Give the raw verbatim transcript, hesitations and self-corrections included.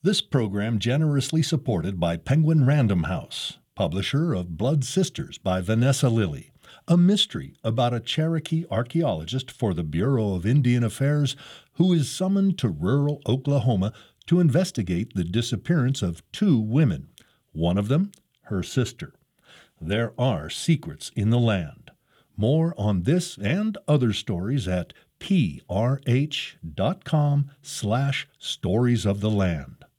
This program generously supported by Penguin Random House, publisher of Blood Sisters by Vanessa Lilly, a mystery about a Cherokee archaeologist for the Bureau of Indian Affairs who is summoned to rural Oklahoma to investigate the disappearance of two women, one of them her sister. There are secrets in the land. More on this and other stories at prh.com slash stories of the land.